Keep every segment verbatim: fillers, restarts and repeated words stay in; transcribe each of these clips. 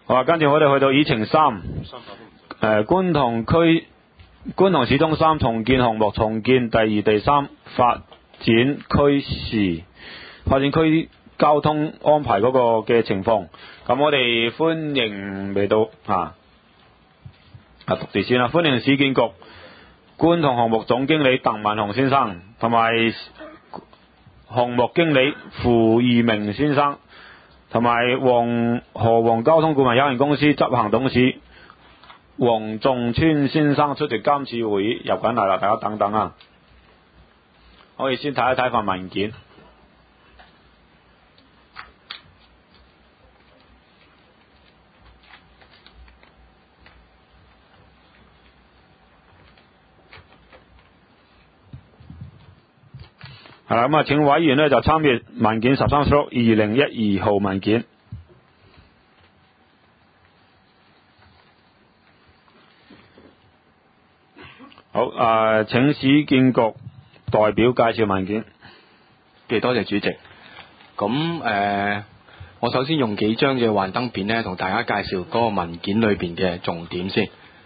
好啊，跟住我哋去到議程三，誒觀塘區觀塘市中心重建項目重建第二、第三發展區時發展區交通安排嗰個嘅情況。咁我哋歡迎嚟到啊啊讀字先啦，歡迎市建局觀塘項目總經理鄧文雄先生，同埋項目經理傅義明先生，同埋黃河黃交通顧問有限公司執行董事黃仲川先生出席今次會議入緊嚟啦，大家等等啊。可以先睇一睇份文件。係啦，咁啊，請委員呢就參閱文件十三叔二零一二號文件。好，誒、呃，請市建局代表介紹文件。 嘅多謝主席。咁誒、呃，我首先用幾張嘅幻燈片咧，同大家介紹嗰個文件裏邊嘅重點先。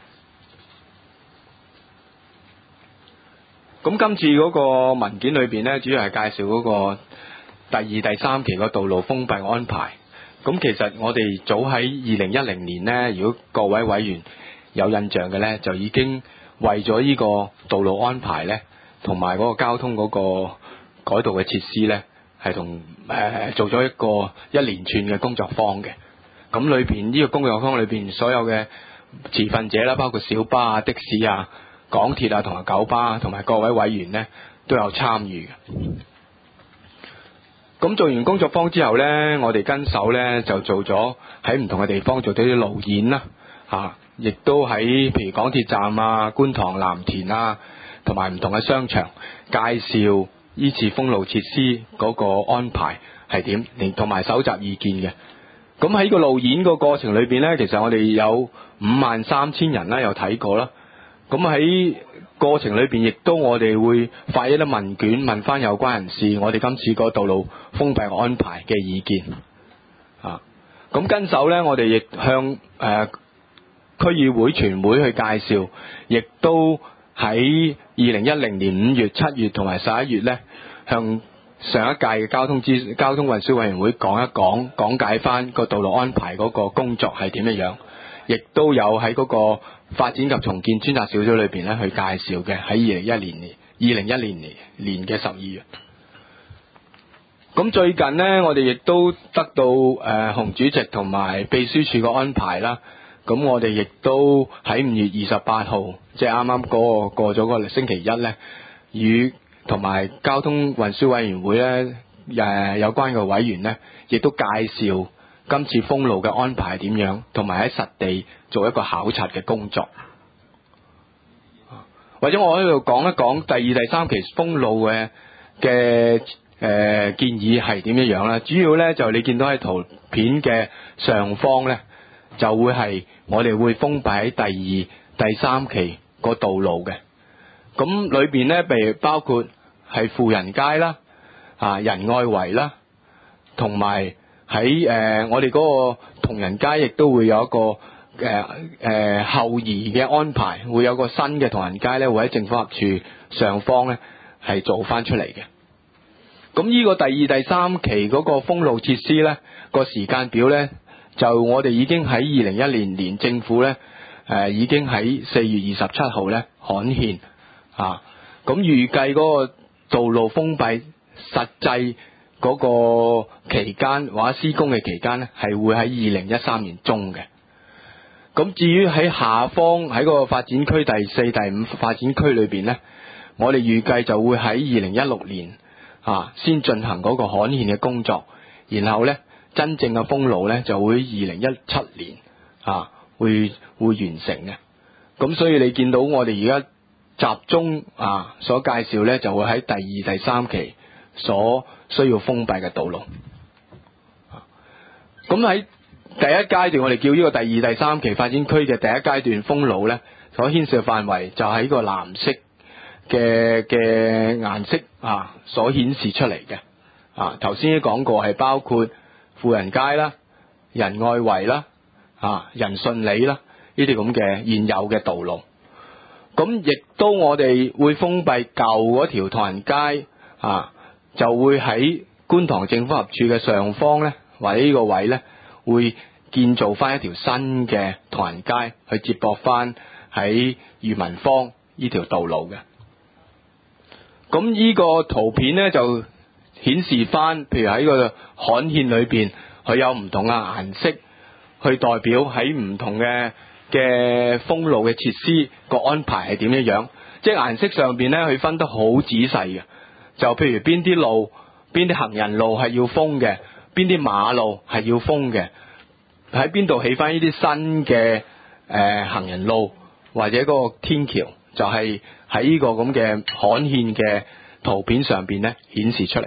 咁今次嗰個文件裏邊咧，主要係介紹嗰個第二、第三期個道路封閉安排。咁其實我哋早喺二零一零年咧，如果各位委員有印象嘅咧，就已經為咗呢個道路安排咧，同埋嗰個交通嗰個改道嘅設施咧，係同誒做咗一個一連串嘅工作坊嘅。咁裏邊呢個工作坊裏邊所有嘅持份者啦，包括小巴啊、的士啊、港鐵啊同埋九巴同埋各位委員咧都有參與嘅。咁做完工作坊之後咧，我哋跟手咧就做咗喺唔同嘅地方做咗啲路演啦，嚇、啊，亦都喺譬如港鐵站啊、觀塘藍田啊，同埋唔同嘅商場介紹依次封路設施嗰個安排係點，同埋搜集意見嘅。咁喺個路演個過程裏邊咧，其實我哋有五萬三千人啦，有睇過啦。咁喺過程裏邊，亦都我哋會發一啲問卷，問翻有關人士，我哋今次個道路封閉安排嘅意見。啊，咁跟手咧，我哋亦向誒、呃、區議會全會去介紹，亦都喺二零一零年五月、七月同埋十一月咧，向上一屆嘅交通資交通運輸委員會講一講，講解翻個道路安排嗰個工作係點樣樣，亦都有喺嗰個發展及重建專責小組裏邊咧去介紹嘅，喺二零一零年二零一零年年嘅十二月。咁最近呢，我哋亦都得到誒、呃、洪主席同埋秘書處嘅安排啦。咁我哋亦都喺五月二十八號，即係啱啱嗰個過咗嗰個星期一咧，與同埋交通運輸委員會咧誒、呃、有關嘅委員咧，亦都介紹今次封路嘅安排係點樣，同埋喺實地做一個考察嘅工作。或者我喺度講一講第二、第三期封路嘅嘅誒建議係點樣樣啦。主要咧就你見到喺圖片嘅上方咧，就會係我哋會封閉喺第二、第三期個道路嘅。咁裏邊咧，譬如包括係富人街啦、啊仁愛圍啦，同埋喺誒我哋嗰個同仁街，亦都會有一個誒誒、呃、後移嘅安排，會有個新嘅同仁街咧，會喺政府合署上方咧係做翻出嚟嘅。咁呢個第二、第三期嗰個封路設施咧，個時間表咧，就我哋已經喺二零一零年政府咧誒、呃、已經喺四月二十七號咧刊憲啊。咁預計嗰個道路封閉實際嗰個期間或者施工嘅期間咧，係會喺二零一三年中嘅。咁至於喺下方喺個發展區第四、第五發展區裏邊咧，我哋預計就會喺二零一六年啊先進行嗰個刊憲嘅工作，然後咧真正嘅封路咧就會二零一七年啊會會完成嘅。咁所以你見到我哋而家集中啊所介紹咧，就會喺第二、第三期所需要封閉嘅道路。咁喺第一階段，我哋叫呢個第二、第三期發展區嘅第一階段封路咧，所牽涉嘅範圍就喺個藍色嘅嘅顏色啊所顯示出嚟嘅。啊頭先都講過係包括富人街啦、仁愛圍啦、 啊仁順里啦呢啲咁嘅現有嘅道路。咁亦都我哋會封閉舊嗰條唐人街啊，就會喺觀塘政府合署嘅上方咧，或者呢個位咧，會建造翻一條新嘅唐人街去接駁翻喺裕民坊呢條道路嘅。咁呢個圖片咧就顯示翻，譬如喺個刊憲裏邊，佢有唔同嘅顏色去代表喺唔同嘅嘅封路嘅設施個安排係點樣樣，即係顏色上邊咧，佢分得好仔細嘅。就譬如邊啲路、邊啲行人路係要封嘅，邊啲馬路係要封嘅，喺邊度起翻呢啲新嘅誒、呃、行人路或者嗰個天橋，就係喺呢個咁嘅刊憲嘅圖片上邊咧顯示出嚟。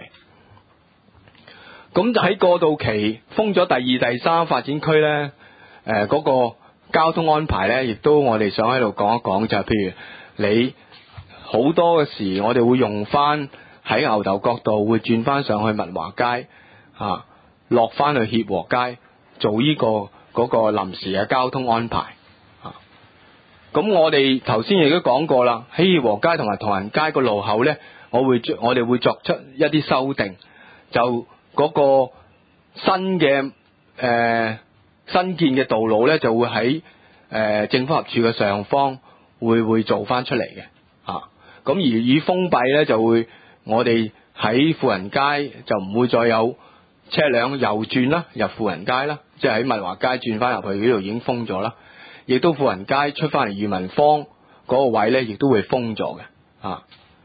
咁就喺過渡期封咗第二、第三發展區咧，誒、呃、嗰、嗰個交通安排咧，亦都我哋想喺度講一講，就係、是、譬如你好多嘅時，我哋會用翻喺牛頭角道會轉翻上去物華街啊，落翻去協和街做呢、這個嗰、那個臨時嘅交通安排啊。咁我哋頭先亦都講過啦，喺協和街同埋唐人街個路口咧，我會我哋會作出一啲修訂，就嗰個新嘅誒、呃、新建嘅道路咧，就會喺誒、呃、政府合署嘅上方會會做翻出嚟嘅啊。咁而以封閉咧，就會我哋喺富人街就唔會再有車輛右轉啦，入富人街啦，即係喺物華街轉翻入去呢度已經封咗啦。亦都富人街出翻嚟裕民坊嗰個位咧，亦都會封咗嘅啊。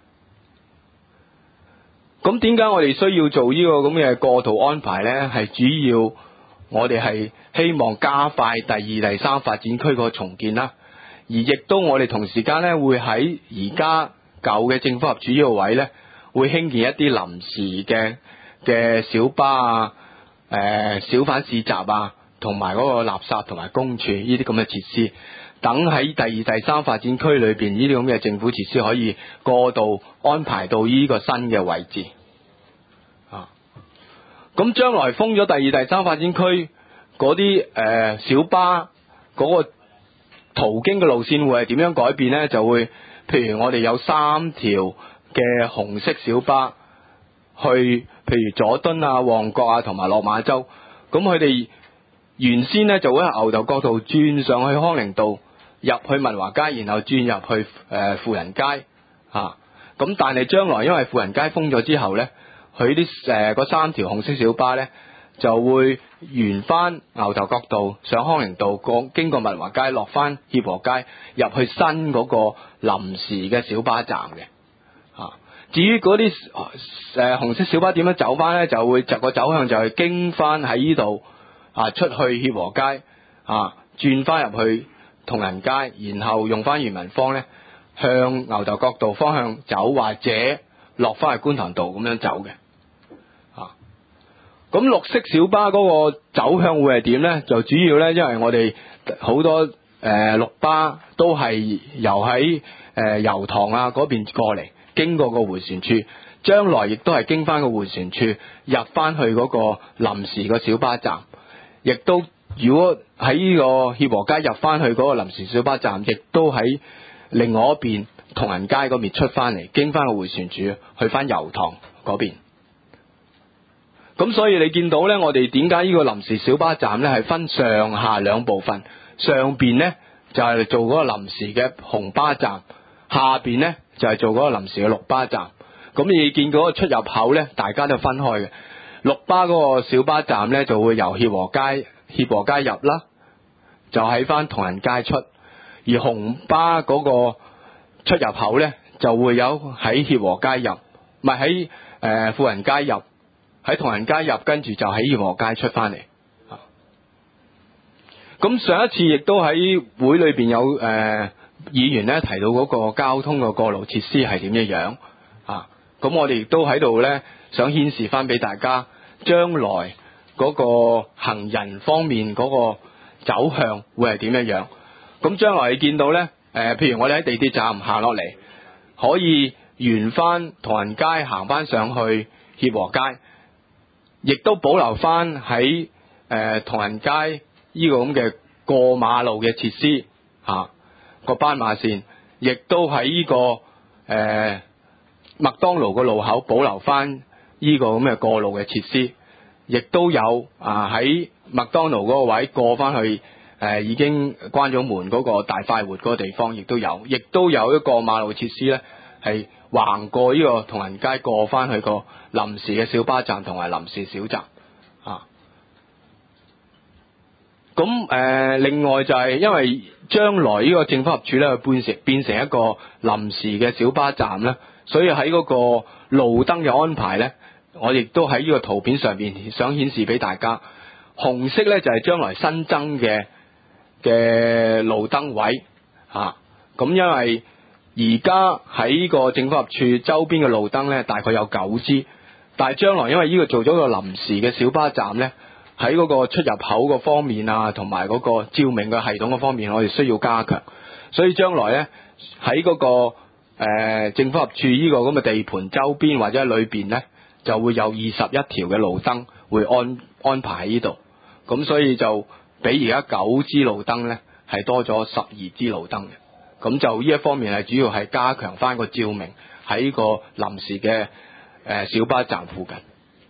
咁點解我哋需要做呢個咁嘅過渡安排咧？係主要我哋係希望加快第二、第三發展區個重建啦，而亦都我哋同時間咧會喺而家舊嘅政府合署呢個位咧，會興建一啲臨時嘅嘅小巴啊、誒、呃、小販市集啊，同埋嗰個垃圾同埋公署呢啲咁嘅設施，等喺第二、第三發展區裏邊呢啲咁嘅政府設施可以過渡安排到呢個新嘅位置啊。咁將來封咗第二、第三發展區嗰啲誒小巴嗰個途經嘅路線會係點樣改變呢？就會譬如我哋有三條嘅紅色小巴去，譬如佐敦啊、旺角啊同埋落馬洲，咁佢哋原先咧就會喺牛頭角道轉上去康寧道，入去物華街，然後轉入去誒、呃、富人街啊。咁但係將來因為富人街封咗之後咧，佢啲誒嗰三條紅色小巴咧就會沿翻牛頭角道上康寧道，過經過物華街，落翻協和街，入去新嗰個臨時嘅小巴站嘅啊。至於嗰啲誒紅色小巴點樣走翻咧，就會就個走向就係經翻喺呢度。啊！出去協和街啊，轉翻入去同仁街，然後用翻裕民坊咧，向牛頭角道方向走，或者落翻去觀塘道咁樣走嘅。啊，咁綠色小巴嗰個走向會係點咧？就主要咧，因為我哋好多誒、呃、綠巴都係由喺誒油塘啊嗰邊過嚟，經過個迴旋處，將來亦都係經翻個迴旋處入翻去嗰個臨時個小巴站。亦都如果喺呢個協和街入翻去嗰個臨時小巴站，亦都喺另外一邊同仁街嗰邊出翻嚟，經翻個迴旋處去翻油塘嗰邊。咁所以你見到呢，我哋點解呢個臨時小巴站呢係分上下兩部分？上邊呢就係、是、做嗰個臨時嘅紅巴站，下邊呢就係、是、做嗰個臨時嘅綠巴站。咁你見嗰個出入口呢，大家都分開嘅。綠巴嗰個小巴站咧就會由協和街協和街入啦，就喺翻同仁街出；而紅巴嗰個出入口咧就會有喺協和街入，唔係喺誒富人街入，喺同仁街入，跟住就喺協和街出翻嚟。咁上一次亦都喺會裏邊有誒、呃、議員咧提到嗰個交通嘅過路設施係點樣樣啊？咁我哋亦都喺度咧想顯示翻俾大家。將來嗰個行人方面嗰個走向會係點樣樣？咁將來你見到呢，誒、呃，譬如我哋喺地鐵站行落嚟，可以沿翻同仁街行翻上去協和街，亦都保留翻喺誒同仁街呢個咁嘅過馬路嘅設施嚇個斑馬線，亦都喺呢、這個誒、呃、麥當勞個路口保留翻呢個咁嘅過路嘅設施，亦都有啊喺麥當勞嗰個位過翻去誒、呃、已經關咗門嗰個大快活嗰個地方，亦都有，亦都有一個馬路設施咧係橫過呢個同仁街過翻去個臨時嘅小巴站同埋臨時小站啊。咁誒、呃，另外就係因為將來呢個政府合署咧，變成變成一個臨時嘅小巴站咧，所以喺嗰個路燈嘅安排咧，我亦都喺呢個圖片上邊想顯示俾大家。紅色咧就係、是、將來新增嘅嘅路燈位嚇。咁、啊、因為而家喺呢個政府合署周邊嘅路燈咧，大概有九支，但係將來因為呢個做咗個臨時嘅小巴站咧。喺嗰個出入口個方面啊，同埋嗰個照明嘅系統嗰方面，我哋需要加強。所以將來咧喺嗰個誒、呃、政府合署呢個咁嘅地盤周邊或者裏邊咧，就會有二十一條嘅路燈會安安排喺呢度。咁所以就比而家九支路燈咧係多咗十二支路燈嘅。咁就呢一方面係主要係加強翻個照明喺個臨時嘅誒、呃、小巴站附近。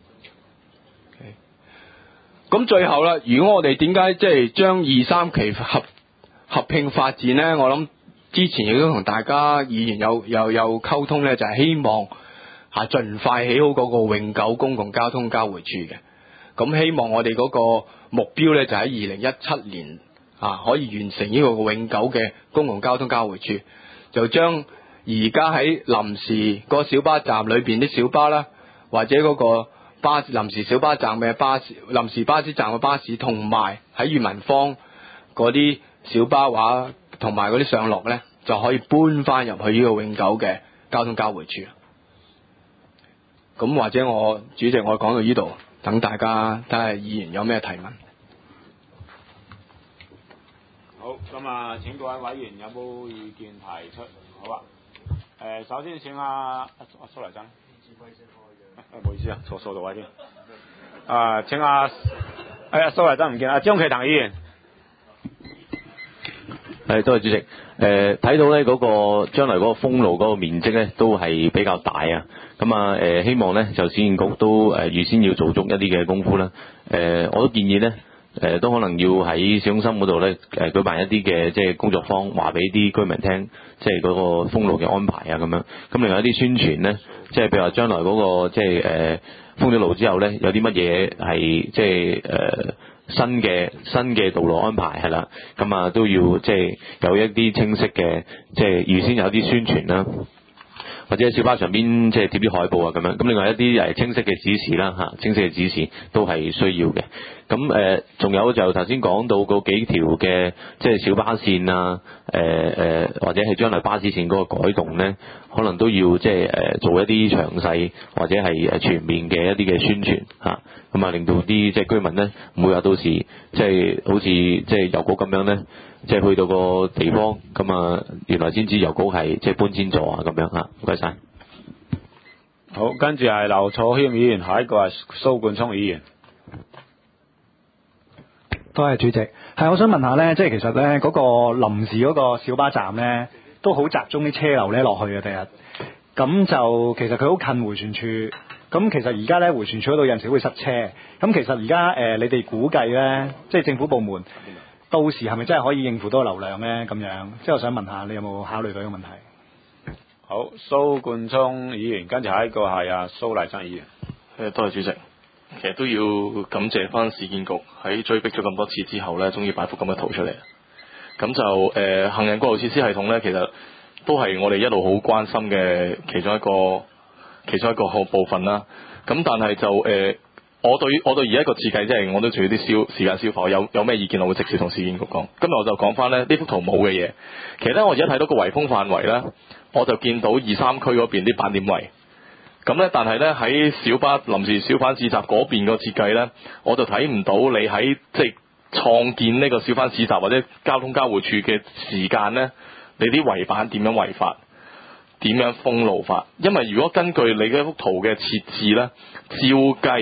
咁最後啦，如果我哋點解即係將二三期合合併發展呢？我諗之前亦都同大家議員有有有溝通呢，就係、是、希望嚇盡快起好嗰個永久公共交通交匯處嘅。咁希望我哋嗰個目標呢，就喺二零一七年啊可以完成呢個永久嘅公共交通交匯處，就將而家喺臨時個小巴站裏邊啲小巴啦，或者嗰、那個巴士臨時小巴站嘅巴士、臨時巴士站嘅巴士，同埋喺裕民坊嗰啲小巴話，同埋嗰啲上落咧，就可以搬翻入去呢個永久嘅交通交匯處。咁或者我主席我講到呢度，等大家睇下議員有咩提問。 好，咁啊，請各位委員有冇意見提出？好啊。誒、呃，首先請阿阿阿蘇黎真。唔好意思啊，錯錯到位添。啊，請阿哎呀，蘇黎真唔見啊，張啟騰議員。 係，多謝主席。誒、呃，睇到咧嗰、那個將來嗰個封路嗰個面積咧，都係比較大啊。咁啊，誒，希望咧就市建局都誒預先要做足一啲嘅功夫啦。誒、呃，我都建議咧。誒、呃、都可能要喺市中心嗰度咧，誒、呃、舉辦一啲嘅即係工作坊，話俾啲居民聽，即係嗰個封路嘅安排啊咁樣。咁另外一啲宣傳咧，即係譬如話將來嗰、那個即係誒封咗路之後咧，有啲乜嘢係即係誒、呃、新嘅新嘅道路安排係啦。咁啊都要即係有一啲清晰嘅，即係預先有啲宣傳啦。或者喺小巴上邊即係貼啲海報啊咁樣，咁另外一啲誒清晰嘅指示啦嚇，清晰嘅指示都係需要嘅。咁誒仲有就頭先講到嗰幾條嘅即係小巴線啊，誒、呃、誒或者係將來巴士線嗰個改動咧，可能都要即係誒做一啲詳細或者係誒全面嘅一啲嘅宣傳嚇，咁啊令到啲即係居民咧唔會話到時即係好似即係郵局咁樣咧。即係去到個地方，咁啊，原來先知郵局係即係搬遷咗啊，咁樣嚇，唔該晒。 好，跟住係劉楚謙議員，下一個係蘇冠聰議員。 多謝主席。係，我想問下咧，即係其實咧嗰個臨時嗰個小巴站咧，都好集中啲車流咧落去嘅第日。咁就其實佢好近迴旋處。咁其實而家咧迴旋處嗰度有陣時會塞車。咁其實而家誒你哋估計咧，即係政府部門。到時係咪真係可以應付到流量呢？咁樣，即係我想問下，你有冇考慮到呢個問題？ 好，蘇冠聰議員，跟住下一個係阿蘇麗珍議員。 誒，多謝主席。其實都要感謝翻市建局喺追逼咗咁多次之後呢，終於擺幅咁嘅圖出嚟。咁就誒、呃、行人過路設施系統呢，其實都係我哋一路好關心嘅其中一個其中一個好部分啦。咁但係就誒。呃我對我對而家個設計，即係我都仲要啲消時間消化，有有咩意見我會直接同市建局講。今日我就講翻咧呢幅圖冇嘅嘢。其實咧，我而家睇到個圍封範圍咧，我就見到二三區嗰邊啲斑點圍。咁咧，但係咧喺小巴臨時小販市集嗰邊個設計咧，我就睇唔到你喺即係創建呢個小販市集或者交通交匯處嘅時間咧，你啲圍板點樣圍法，點樣封路法？因為如果根據你嗰幅圖嘅設置咧，照計。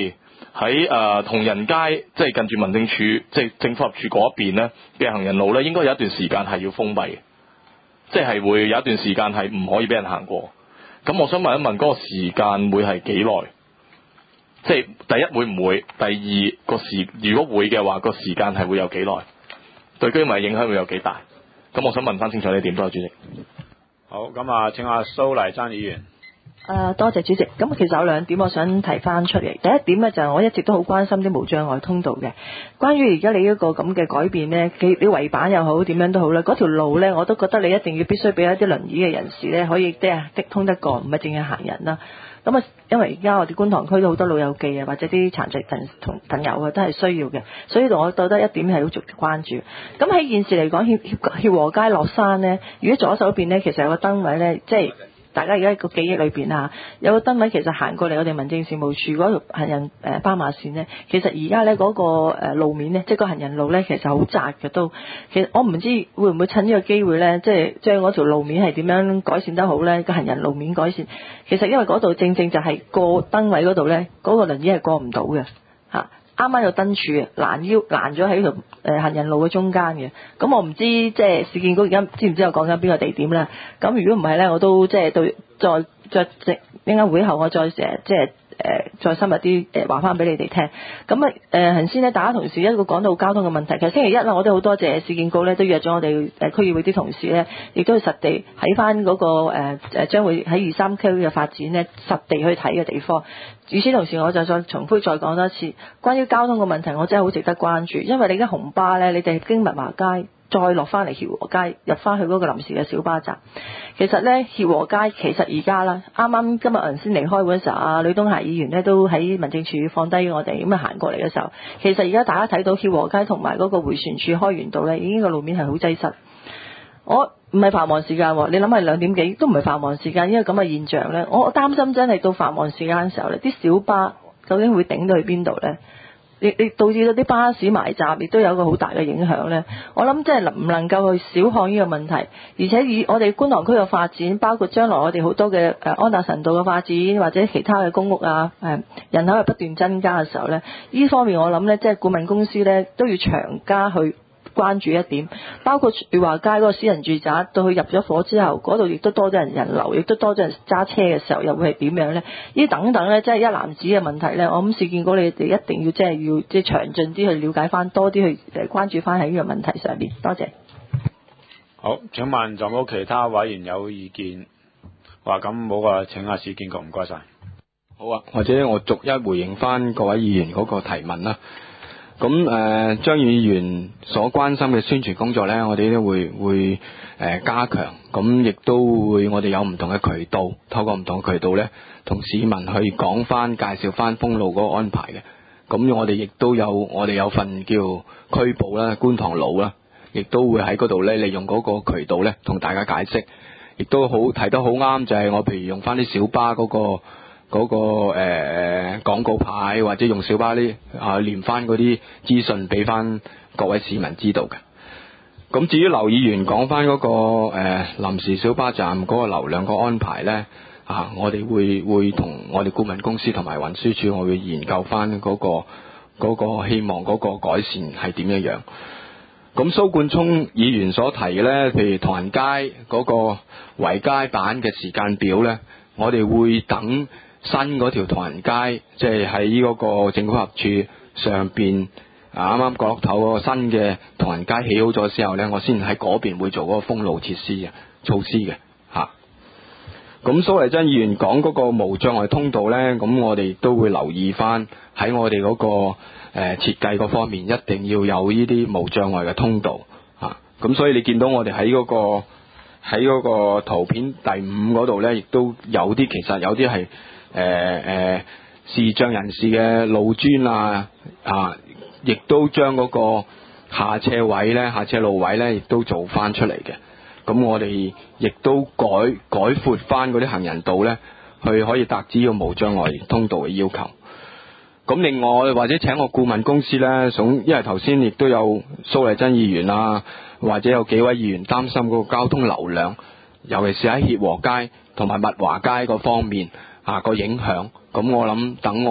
喺誒同仁街，即係近住民政處，即係政府合署嗰一邊咧嘅行人路咧，應該有一段時間係要封閉嘅，即係會有一段時間係唔可以俾人行過。咁我想問一問嗰個時間會係幾耐？即係第一會唔會？第二個時如果會嘅話，個時間係會有幾耐？對居民影響會有幾大？咁我想問翻清楚呢點，多謝主席。 好，咁啊，請阿蘇麗珍議員。 誒、呃，多謝主席。咁其實有兩點我想提翻出嚟。第一點呢，就係我一直都好關心啲無障礙通道嘅。關於而家你呢個咁嘅改變呢，你你圍板又好，點樣都好啦，嗰條路呢，我都覺得你一定要必須俾一啲輪椅嘅人士呢，可以即係的通得過，唔係淨係行人啦。咁啊，因為而家我哋觀塘區都好多老友記啊，或者啲殘疾人同朋友啊，都係需要嘅。所以我覺得一點係好值得關注。咁喺現時嚟講，協協協和街落山呢，如果左手邊呢，其實有個燈位呢，即係。大家而家個記憶裏邊啊，有個燈位其實行過嚟我哋民政事務處嗰條行人誒斑馬線呢，其實而家呢嗰個誒路面呢，即係個行人路呢，其實好窄嘅都。其實我唔知會唔會趁呢個機會呢，即係將嗰條路面係點樣改善得好呢？個行人路面改善，其實因為嗰度正正就係過燈位嗰度呢，嗰、嗰個輪椅係過唔到嘅嚇。啱啱有燈柱攔腰攔咗喺條誒行人路嘅中間嘅，咁我唔知即係市建局而家知唔知我講緊邊個地點咧？咁如果唔係咧，我都即係對再再即應該會後我再成即係誒再深入啲誒話翻俾你哋聽。咁啊誒頭先咧，大家同事一個講到交通嘅問題，其實星期一啦，我都好多謝市建局咧，都約咗我哋誒區議會啲同事咧，亦都去實地喺翻嗰個誒誒將會喺二三區嘅發展咧，實地去睇嘅地方。與此同時，我就再重複再講多次，關於交通嘅問題，我真係好值得關注。因為你而家紅巴咧，你哋經文華街再落翻嚟協和街，入翻去嗰個臨時嘅小巴站。其實咧，協和街其實而家啦，啱啱今日人先嚟開會嘅時候，阿呂東霞議員咧都喺民政處放低我哋咁啊行過嚟嘅時候，其實而家大家睇到協和街同埋嗰個迴旋處開源道咧，已經個路面係好擠塞。我唔係繁忙時間，你諗下兩點幾都唔係繁忙時間，因為咁嘅現象呢，我擔心真係到繁忙時間嘅時候呢，啲小巴究竟會頂到去邊度呢？你你導致到啲巴士埋站，亦都有個好大嘅影響呢。我諗真係能唔能夠去小看呢個問題，而且以我哋觀塘區嘅發展，包括將來我哋好多嘅誒安達臣道嘅發展，或者其他嘅公屋啊，誒人口係不斷增加嘅時候呢，呢方面我諗呢，即係顧問公司呢都要長加去關注一點，包括裕華街嗰個私人住宅，到佢入咗伙之後，嗰度亦都多咗人人流，亦都多咗人揸車嘅時候，又會係點樣呢？呢等等呢，即係一籃子嘅問題呢。我諗市建局你哋一定要即係要即係詳盡啲去了解翻，多啲去誒關注翻喺呢個問題上面。多謝。 好，請問有冇其他委員有意見？話咁冇啊，請下市建局，唔該晒。 好啊，或者我逐一回應翻各位議員嗰個提問啦。咁誒、呃，張議員所關心嘅宣傳工作呢，我哋都會會誒、呃、加強，咁亦都會我哋有唔同嘅渠道，透過唔同嘅渠道呢，同市民去講翻、介紹翻封路嗰個安排嘅。咁我哋亦都有我哋有份叫區報啦、觀塘路啦，亦都會喺嗰度呢，利用嗰個渠道呢，同大家解釋，亦都好提得好啱，就係、是、我譬如用翻啲小巴嗰、那個。嗰、那個誒、呃、廣告牌，或者用小巴啲啊連翻嗰啲資訊俾翻各位市民知道嘅。咁至於劉議員講翻嗰個誒、呃、臨時小巴站嗰個流量個安排呢，啊，我哋會會同我哋顧問公司同埋運輸署，我會研究翻嗰、那個嗰、那個希望嗰個改善係點樣樣。咁蘇冠聰議員所提嘅呢，譬如唐人街嗰個圍街版嘅時間表呢，我哋會等新嗰條唐人街，即係喺嗰個政府合署上邊啊，啱啱角落頭嗰個新嘅唐人街起好咗之後呢，我先喺嗰邊會做嗰個封路設施嘅措施嘅嚇。咁蘇麗珍議員講嗰個無障礙通道呢，咁我哋都會留意翻喺我哋嗰、嗰個誒、呃、設計嗰方面，一定要有呢啲無障礙嘅通道嚇。咁、啊、所以你見到我哋喺嗰個喺嗰個圖片第五嗰度呢，亦都有啲其實有啲係。誒誒，視障人士嘅路磚啊，啊，亦都將嗰個下車位咧、下車路位咧，亦都做翻出嚟嘅。咁我哋亦都改改闊翻嗰啲行人道咧，去可以達至個無障礙通道嘅要求。咁另外或者請個顧問公司咧，想因為頭先亦都有蘇麗珍議員啊，或者有幾位議員擔心嗰個交通流量，尤其是喺協和街同埋物華街嗰方面。啊，個影響，咁我諗等我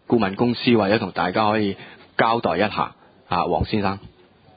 顧問公司或者同大家可以交代一下啊，黃先生。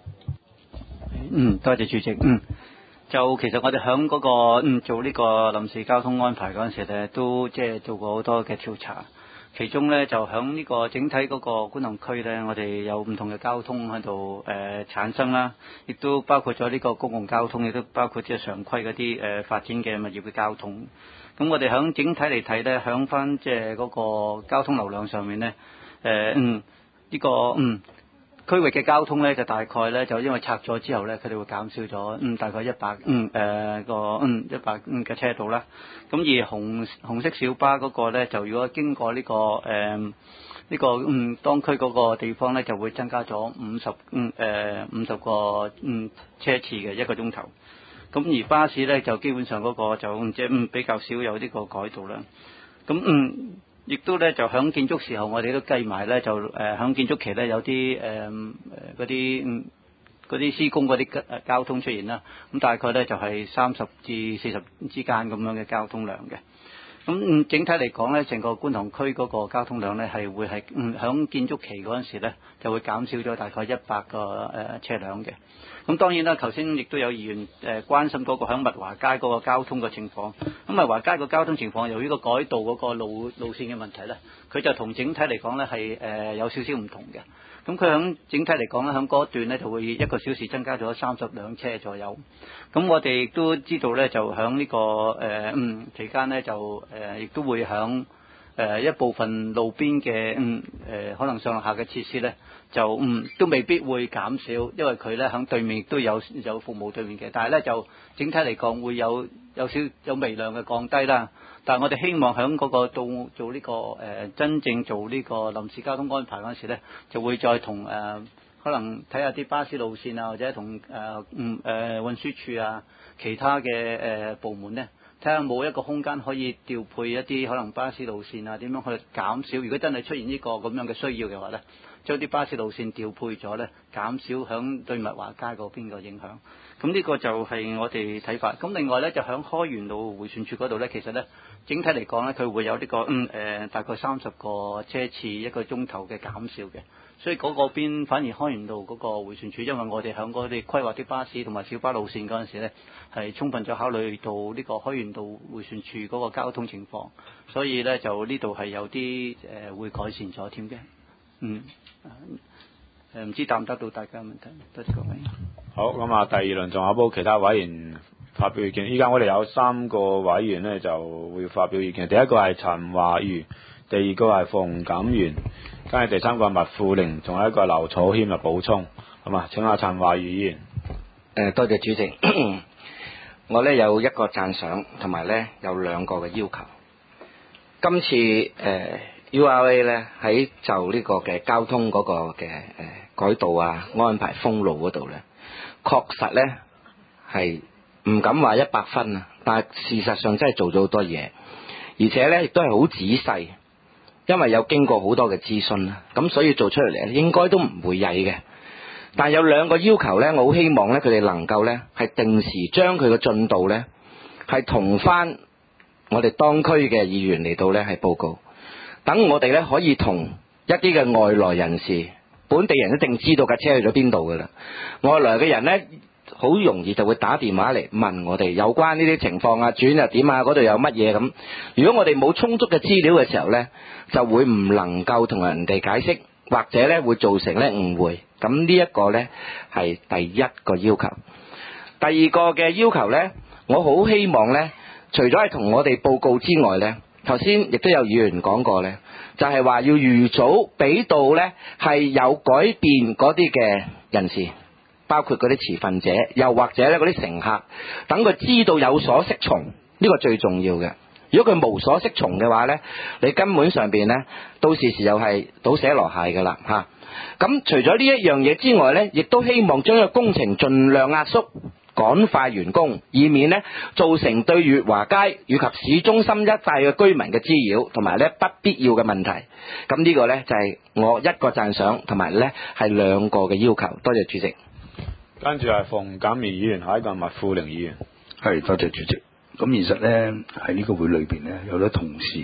嗯，多謝主席。嗯，就其實我哋響嗰個嗯做呢個臨時交通安排嗰陣時咧，都即係做過好多嘅調查。其中咧就響呢個整體嗰個觀塘區咧，我哋有唔同嘅交通喺度誒產生啦，亦都包括咗呢個公共交通，亦都包括即係常規嗰啲誒發展嘅物業嘅交通。咁我哋響整體嚟睇咧，響翻即係嗰個交通流量上面咧，誒、呃、嗯呢、這個嗯。區域嘅交通咧，就大概咧就因為拆咗之後咧，佢哋會減少咗嗯大概一百嗯誒個嗯一百嗯嘅車道啦。咁而紅紅色小巴嗰個咧，就如果經過呢、這個誒呢、呃這個嗯當區嗰個地方咧，就會增加咗五十嗯誒五十個嗯車次嘅一個鐘頭。咁而巴士咧就基本上嗰個就即係嗯比較少有呢個改道啦。咁嗯。亦都咧就響建築時候，我哋都計埋咧，就誒響、呃、建築期咧有啲誒誒嗰啲嗯嗰啲施工嗰啲誒交通出現啦。咁大概咧就係三十至四十之間咁樣嘅交通量嘅。咁嗯整體嚟講咧，成個觀塘區嗰個交通量咧係會係嗯響建築期嗰陣時咧就會減少咗大概一百個誒、呃、車輛嘅。咁當然啦，頭先亦都有議員誒關心嗰個響物華街嗰個交通嘅情況。咁物華街個交通情況，由於個改道嗰個路路線嘅問題咧，佢就同整體嚟講咧係誒有少少唔同嘅。咁佢響整體嚟講咧，響嗰一段咧就會一個小時增加咗三十輛車左右。咁我哋亦都知道咧，就響呢、這個誒、呃、嗯期間咧就誒亦、呃、都會響誒、呃、一部分路邊嘅嗯誒、呃、可能上落客嘅設施咧。就嗯都未必會減少，因為佢咧喺對面亦都有有服務對面嘅，但係咧就整體嚟講會有有少有微量嘅降低啦。但係我哋希望喺嗰個到做呢、這個誒、呃、真正做呢個臨時交通安排嗰陣時咧，就會再同誒、呃、可能睇下啲巴士路線啊，或者同誒嗯誒運輸署啊其他嘅誒、呃、部門咧，睇下冇一個空間可以調配一啲可能巴士路線啊，點樣去減少？如果真係出現呢個咁樣嘅需要嘅話咧，將啲巴士路線調配咗咧，減少響對物華街嗰邊嘅影響。咁呢個就係我哋睇法。咁另外咧，就響開源道迴旋處嗰度咧，其實咧整體嚟講咧，佢會有呢、這個嗯誒、呃、大概三十個車次一個鐘頭嘅減少嘅。所以嗰個邊反而開源道嗰個迴旋處，因為我哋響嗰啲規劃啲巴士同埋小巴路線嗰陣時咧，係充分咗考慮到呢個開源道迴旋處嗰個交通情況，所以咧就呢度係有啲誒、呃、會改善咗添嘅。嗯。誒唔知答唔答到大家嘅問題？多謝各位。 好，咁啊，第二輪仲有冇其他委員發表意見？依家我哋有三個委員咧就會發表意見。第一個係陳華瑜，第二個係馮錦源，跟住第三個係麥富玲，仲有一個係劉草謙嚟補充。咁啊，請阿陳華瑜議員。 誒，多謝主席。我咧有一個讚賞，同埋咧有兩個嘅要求。今次誒。呃 U R A 咧喺就呢個嘅交通嗰個嘅誒改道啊安排封路嗰度咧，確實咧係唔敢話一百分啊，但係事實上真係做咗好多嘢，而且咧亦都係好仔細，因為有經過好多嘅諮詢啦，咁所以做出嚟咧應該都唔會曳嘅。但係有兩個要求咧，我好希望咧佢哋能夠咧係定時將佢嘅進度咧係同翻我哋當區嘅議員嚟到咧係報告。等我哋咧可以同一啲嘅外來人士，本地人一定知道架車去咗邊度噶啦。外來嘅人咧，好容易就會打電話嚟問我哋有關呢啲情況啊，轉又點啊，嗰度有乜嘢咁。如果我哋冇充足嘅資料嘅時候咧，就會唔能夠同人哋解釋，或者咧會造成咧誤會。咁呢一個咧係第一個要求。第二個嘅要求咧，我好希望咧，除咗係同我哋報告之外咧。頭先亦都有議員講過咧，就係話要預早俾到咧係有改變嗰啲嘅人士，包括嗰啲持份者，又或者咧嗰啲乘客，等佢知道有所適從，呢個最重要嘅。如果佢無所適從嘅話咧，你根本上邊咧到時時又係倒瀉籮蟹噶啦嚇。咁除咗呢一樣嘢之外咧，亦都希望將個工程盡量壓縮。趕快完工，以免咧造成對月華街以及市中心一帶嘅居民嘅滋擾，同埋咧不必要嘅問題。咁呢個咧就係我一個讚賞，同埋咧係兩個嘅要求。多謝主席。 跟住係馮錦源議員，下一個麥富玲議員。 係多謝主席。咁其實咧喺呢個會裏邊咧，有啲同事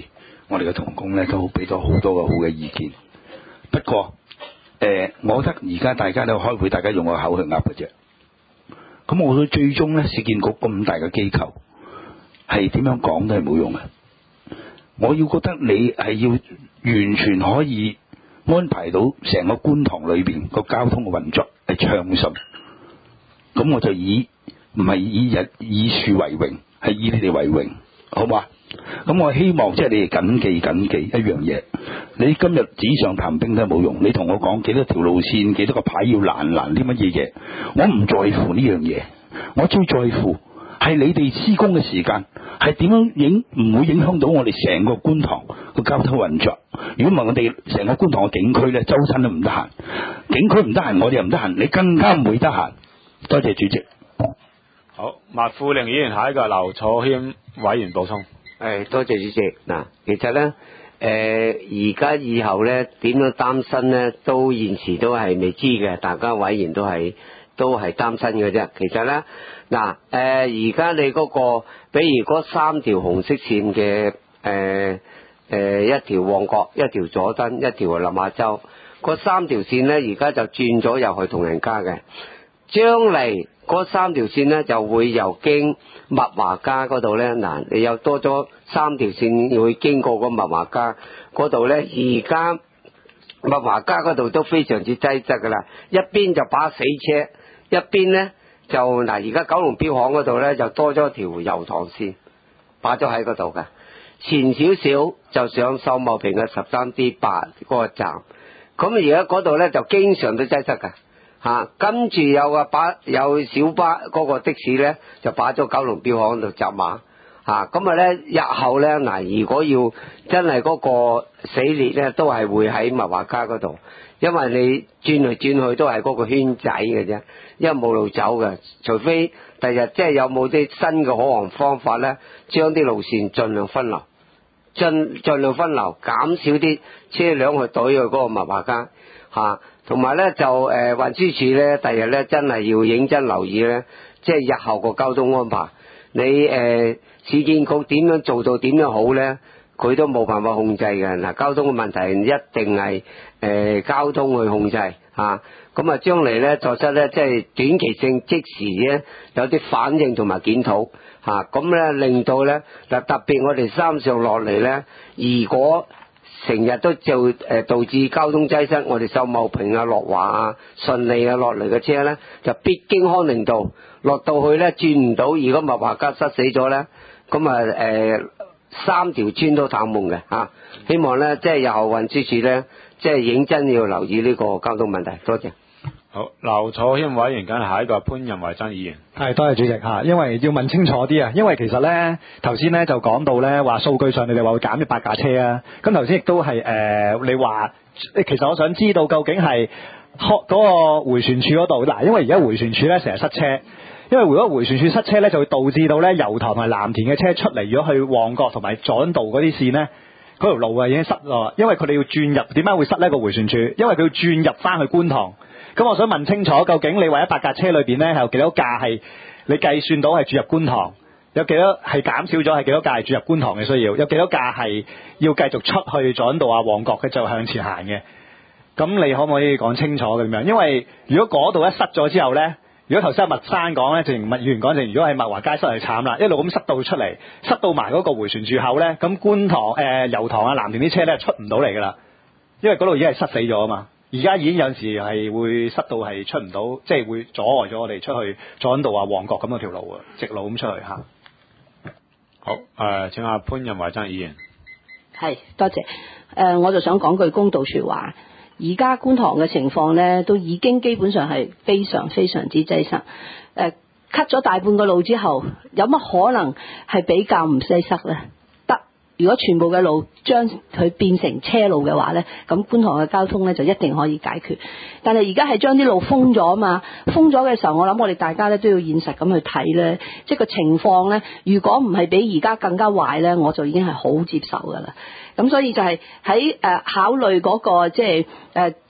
我哋嘅同工咧都俾咗好多個好嘅意見。不過誒、呃，我覺得而家大家都開會，大家用個口去噏嘅啫。咁我到最終咧，市建局咁大嘅機構係點樣講都係冇用嘅。我要覺得你係要完全可以安排到成個觀塘裏邊個交通嘅運作係暢順。咁我就以唔係以日以樹為榮，係以你哋為榮，好嘛？咁我希望即係你哋謹記謹記一樣嘢，你今日紙上談兵都係冇用，你同我講幾多條路線，幾多個牌要攔攔啲乜嘢嘢，我唔在乎呢樣嘢，我最在乎係你哋施工嘅時間係點樣影，唔會影響到我哋成個觀塘個交通運作。如果唔係，我哋成個觀塘嘅景區咧，周身都唔得閒，景區唔得閒，我哋又唔得閒，你更加唔會得閒。多謝主席。 好，麥富玲議員，下一個劉楚謙委員補充。 誒，多謝主席。嗱，其實咧，誒而家以後咧點樣擔心咧，都現時都係未知嘅，大家委員都係都係擔心嘅啫。其實咧，嗱，誒而家你嗰個，比如嗰三條紅色線嘅，誒誒一條旺角，一條佐敦，一條係落馬洲，嗰三條線咧，而家就轉咗入去同仁街嘅。將嚟嗰三條線咧就會由經麥華街嗰度咧，嗱，你有多咗三條線會經過個麥華街嗰度咧，而家麥華街嗰度都非常之擠塞噶啦，一邊就把死車，一邊咧就嗱，而家九龍標行嗰度咧就多咗條油塘線擺咗喺嗰度噶，前少少就上秀茂坪嘅十三 D 八嗰個站，咁而家嗰度咧就經常都擠塞噶。吓，跟住有個把有小巴嗰個的士咧，就擺咗九龍標行度集馬吓，咁啊咧日後咧嗱，如果要真係嗰個死列咧，都係會喺麥華街嗰度，因為你轉嚟轉去都係嗰個圈仔嘅啫，因為冇路走嘅，除非第日即係有冇啲新嘅可行方法咧，將啲路線盡量分流，盡盡量分流，減少啲車輛去懟去嗰個麥華街吓。同埋咧就誒運輸署咧，第日咧真係要認真留意咧，即係日後個交通安排。你誒市建局點樣做到點樣好咧？佢都冇辦法控制嘅。嗱，交通嘅問題一定係誒、呃、交通去控制嚇。咁啊，將嚟咧作出咧即係短期性即時咧有啲反應同埋檢討嚇。咁、啊、咧令到咧嗱特別我哋三上落嚟咧，如果成日都就誒導致交通擠塞，我哋秀茂坪啊、樂華啊、順利啊落嚟嘅車咧，就必經康寧道，落到去咧轉唔到，如果麥華街塞死咗咧，咁啊誒三條村都淡夢嘅嚇。希望咧即係日後運輸署咧，即係認真要留意呢個交通問題。多謝。 好，劉楚謙委員，緊下一個潘仁維真議員。 係，多謝主席嚇，因為要問清楚啲啊，因為其實咧頭先咧就講到咧話數據上你哋話會減咗八架車啊，咁頭先亦都係誒、呃、你話，其實我想知道究竟係嗰個迴旋處嗰度嗱，因為而家迴旋處咧成日塞車，因為如果迴旋處塞車咧就會導致到咧油塘同埋藍田嘅車出嚟，如果去旺角同埋佐敦道嗰啲線咧，嗰條路啊已經塞咗，因為佢哋要轉入，點解會塞呢個迴旋處？因為佢要轉入翻去觀塘。咁我想問清楚，究竟你話一百架車裏邊咧，係有幾多架係你計算到係注入觀塘？有幾多係減少咗係幾多架係注入觀塘嘅需要？有幾多架係要繼續出去佐敦道啊、旺角嘅就向前行嘅？咁你可唔可以講清楚嘅咁樣？因為如果嗰度一塞咗之後咧，如果頭先阿麥生講咧，正如麥議員講，正如果係麥華街塞就慘啦，一路咁塞到出嚟，塞到埋嗰個迴旋處口咧，咁觀塘誒油塘啊、藍田啲車咧出唔到嚟噶啦，因為嗰度已經係塞死咗啊嘛。而家已經有陣時係會塞到係出唔到，即係會阻礙咗我哋出去佐敦道啊、旺角咁嗰條路啊，直路咁出去嚇。 好，誒、呃、請阿潘仁維真議員。 係，多謝。誒、呃，我就想講句公道説話。而家觀塘嘅情況咧，都已經基本上係非常非常之擠塞。誒，cut 咗大半個路之後，有乜可能係比較唔擠塞咧？得，如果全部嘅路將佢變成車路嘅話咧，咁觀塘嘅交通咧就一定可以解決。但係而家係將啲路封咗啊嘛，封咗嘅時候，我諗我哋大家咧都要現實咁去睇咧，即係個情況咧，如果唔係比而家更加壞咧，我就已經係好接受㗎啦。咁所以就係喺誒考慮嗰個即係誒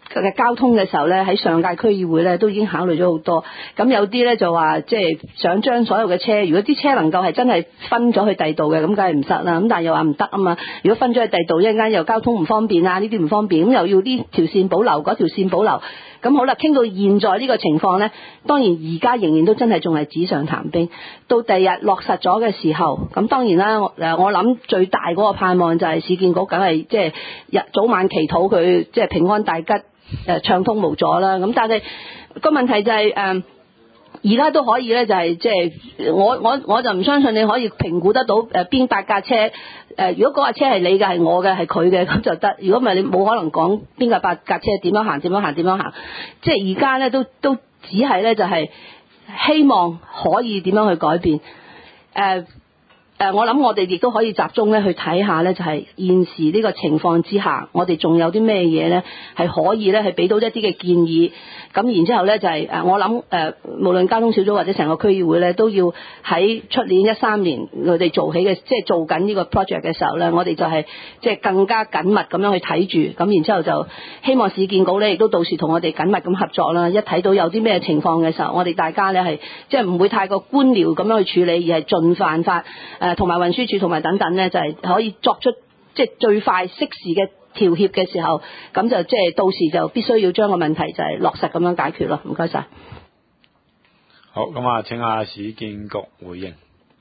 嘅交通嘅時候咧，喺上屆區議會咧都已經考慮咗好多。咁有啲咧就話即係想將所有嘅車，如果啲車能夠係真係分咗去第度嘅，咁梗係唔得啦。咁但係又話唔得啊嘛。如果分咗去第度，一陣間又交通唔方便啊，呢啲唔方便，咁又要呢條線保留，嗰條線保留。咁好啦，傾到現在呢個情況呢，當然而家仍然都真係仲係紙上談兵。到第日落實咗嘅時候，咁當然啦，誒我諗最大嗰個盼望就係市建局梗係即係日早晚祈禱佢即係平安大吉，誒暢通無阻啦。咁但係個問題就係誒而家都可以咧，就係即係我我我就唔相信你可以評估得到誒邊八架車。誒，如果嗰架車係你嘅，係我嘅，係佢嘅，咁就得。如果唔係，你冇可能講邊架八架車點樣行，點樣行，點樣行。即係而家咧，都都只係咧，就係希望可以點樣去改變。誒、呃。誒，我諗我哋亦都可以集中咧去睇下咧，就係現時呢個情況之下，我哋仲有啲咩嘢咧係可以咧係俾到一啲嘅建議。咁然之後咧就係誒，我諗誒，無論交通小組或者成個區議會咧，都要喺出年一三年佢哋做起嘅，即係做緊呢個 project 嘅時候咧，我哋就係即係更加緊密咁樣去睇住。咁然之後就希望市建局咧亦都到時同我哋緊密咁合作啦。一睇到有啲咩情況嘅時候，我哋大家咧係即係唔會太過官僚咁樣去處理，而係盡犯法。誒同埋運輸署同埋等等咧，就係、是、可以作出即係最快適時嘅調協嘅時候，咁就即係到時就必須要將個問題就係落實咁樣解決咯。唔該晒。 好，咁啊，請下市建局回應。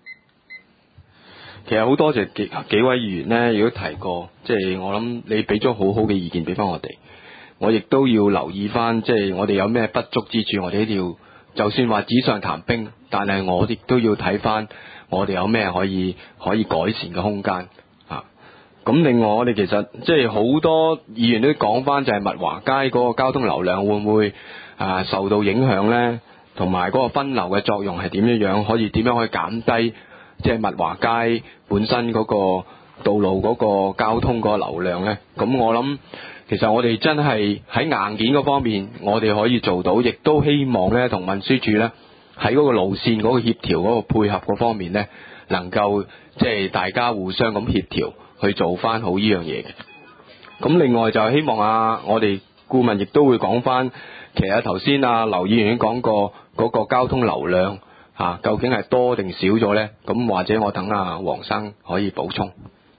其實好多謝幾幾位議員咧，如果提過，即係我諗你俾咗好好嘅意見俾翻我哋，我亦都要留意翻，即係我哋有咩不足之處，我哋一定要就算話紙上談兵，但係我亦都要睇翻。我哋有咩可以可以改善嘅空間啊？咁另外我哋其實即係好多議員都講翻，就係物華街嗰個交通流量會唔會啊受到影響呢？同埋嗰個分流嘅作用係點樣樣？可以點樣可以減低即係物華街本身嗰個道路嗰個交通嗰個流量呢？咁我諗其實我哋真係喺硬件嗰方面，我哋可以做到，亦都希望呢同運輸署呢。喺嗰個路線嗰個協調嗰個配合嗰方面呢，能夠即係大家互相咁協調去做翻好呢樣嘢嘅。咁另外就希望啊，我哋顧問亦都會講翻，其實頭先啊劉議員已經講過嗰個交通流量嚇、啊，究竟係多定少咗呢？咁或者我等啊黃生可以補充。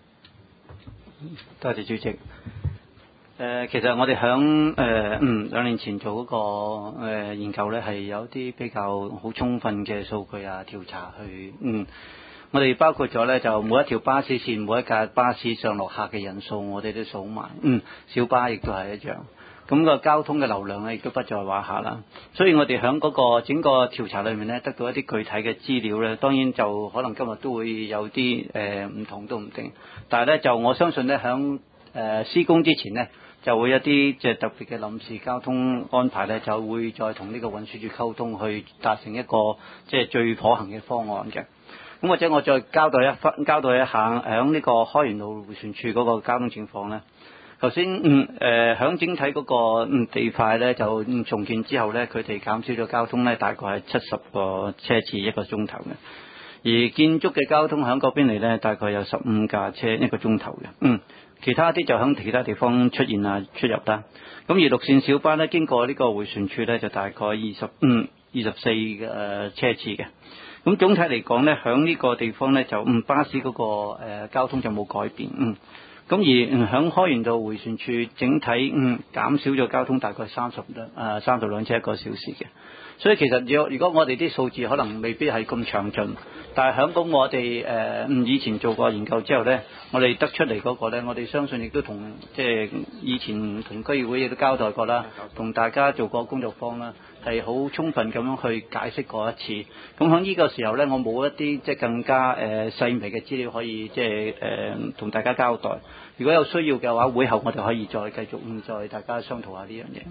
多謝主席。誒、呃，其實我哋響誒嗯兩年前做嗰、那個誒、呃、研究咧，係有啲比較好充分嘅數據啊調查去嗯，我哋包括咗咧就每一條巴士線每一架巴士上落客嘅人數，我哋都數埋。嗯，小巴亦都係一樣。咁、那個交通嘅流量咧，亦都不在話下啦。所以我哋響嗰個整個調查裏面咧，得到一啲具體嘅資料咧，當然就可能今日都會有啲誒唔同都唔定。但係咧，就我相信咧，響誒施工之前呢，就會一啲即係特別嘅臨時交通安排咧，就會再同呢個運輸署溝通，去達成一個即係最可行嘅方案嘅。咁或者我再交代一分交代一下響呢個開源路迴旋處嗰個交通情況咧。頭先嗯誒響整體嗰個嗯地塊咧就嗯重建之後咧，佢哋減少咗交通咧，大概係七十個車次一個鐘頭嘅。而建築嘅交通響嗰邊嚟咧，大概有十五架車一個鐘頭嘅。嗯。其他啲就喺其他地方出現啊出入啦。咁而綠線小巴咧，經過呢個迴旋處咧，就大概二十嗯二十四嘅車次嘅。咁總體嚟講咧，喺呢個地方咧就嗯巴士嗰、那個、呃、交通就冇改變。嗯。咁而喺開源道迴旋處整體嗯減少咗交通大概三十兩誒三十兩車一個小時嘅。所以其實如果如果我哋啲數字可能未必係咁詳盡，但係響咁我哋誒以前做過研究之後咧，我哋得出嚟嗰個咧，我哋相信亦都同即係以前同區議會亦都交代過啦，同大家做過工作坊啦，係好充分咁樣去解釋過一次。咁喺呢個時候咧，我冇一啲即係更加誒、呃、細微嘅資料可以即係誒同大家交代。如果有需要嘅話，會後我哋可以再繼續嗯再大家商討下呢樣嘢。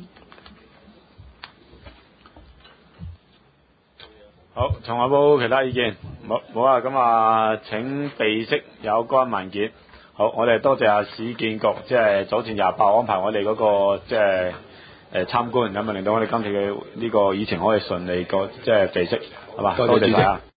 好，仲有冇其他意見？冇冇啊！咁啊，請備悉有關文件。好，我哋多謝下市建局，即係早前廿八安排我哋嗰個即係誒參觀，咁啊令到我哋今次嘅呢個議程可以順利個即係備悉，係嘛？多謝大家。